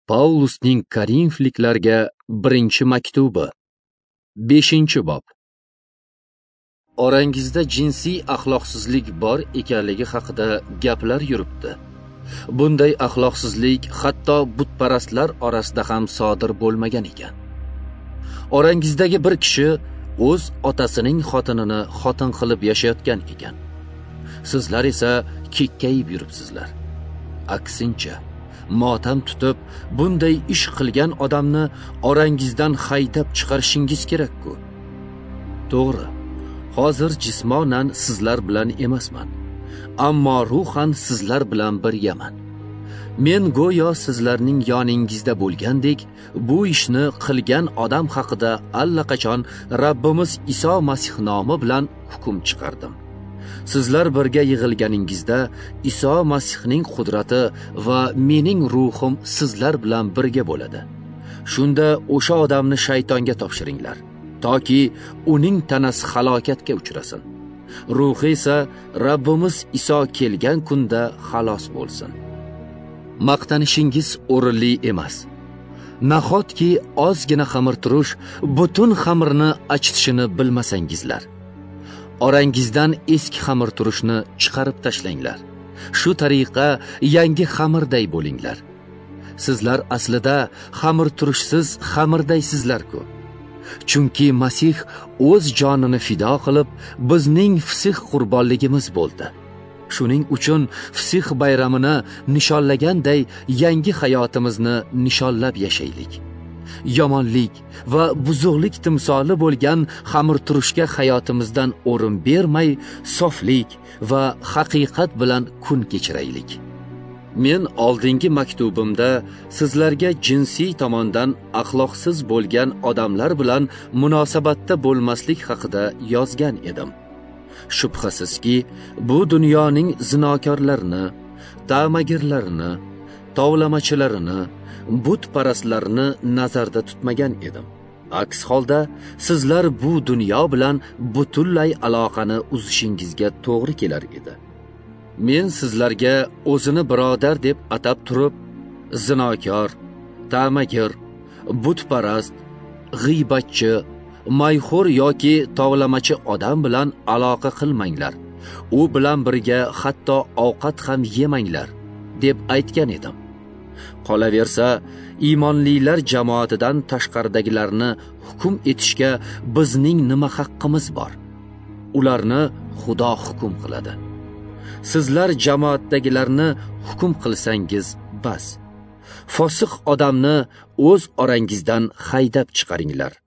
Pavlusning Korinfliklarga 1-maktubi 5-bob. Orangizda jinsiy axloqsizlik bor ekanligi haqida gaplar yuribdi. Bunday axloqsizlik hatto butparastlar orasida ham sodir bo'lmagan ekan. Orangizdagi bir kishi o'z otasining xotinini xotin qilib yashayotgan ekan. Sizlar esa kekkayib yuribsizlar. Aksincha, motam tutib, bunday ish qilgan odamni orangizdan haydab chiqarishingiz kerak-ku. To'g'ri, hozir jismonan sizlar bilan emasman, ammo ruhan sizlar bilan birgaman. Men go'yo sizlarning yoningizda bo'lgandek, bu ishni qilgan odam haqida allaqachon Rabbimiz Iso Masih nomi bilan hukm chiqardim. Sizlar birga yig'ilganingizda Iso Masihning qudrati va mening ruhim sizlar bilan birga bo'ladi. Shunda o'sha odamni shaytonga topshiringlar, toki uning tanasi halokatga uchrasin. Ruhi esa Rabbimiz Iso kelgan kunda xalos bo'lsin. Maqtanishingiz o'rinli emas. Nahotki ozgina xamir turish butun xamirni achitishini bilmasangizlar. Orangizdan eski xamir turishni chiqarib tashlanglar. Shu tariqa yangi xamirday bo'linglar. Sizlar aslida xamir turishsiz xamirdaysizlar-ku. Chunki Masih o'z jonini fido qilib, bizning fisih qurbonligimiz bo'ldi. Shuning uchun fisih bayramini nishonlaganday yangi hayotimizni nishonlab yashaylik. Yomonlik va buzuqlik timsoli bo'lgan xamir turishga hayotimizdan o'rin bermay, soflik va haqiqat bilan kun kechiraylik. Men oldingi maktubimda sizlarga jinsiy tomondan axloqsiz bo'lgan odamlar bilan munosabatda bo'lmaslik haqida yozgan edim. Shubhasizki, bu dunyoning zinokorlarini, ta'magirlarini, tovlamachilarini, butparastlarni nazarda tutmagan edim. Aks holda sizlar bu dunyo bilan butunlay aloqani uzishingizga to'g'ri kelar edi. Men sizlarga o'zini birodar deb atab turib, zinokor, ta'magir, butparast, g'iybatchi, mayxo'r yoki tovlamachi odam bilan aloqa qilmanglar. U bilan birga hatto ovqat ham yemanglar deb aytgan edim. Qolaversa, iymonlilar jamoatidan tashqaridagilarni hukm etishga bizning nima haqqimiz bor? Ularni Xudo hukm qiladi. Sizlar jamoatdagilarni hukm qilsangiz bas. Fosiq odamni o'z orangizdan haydab chiqaringlar.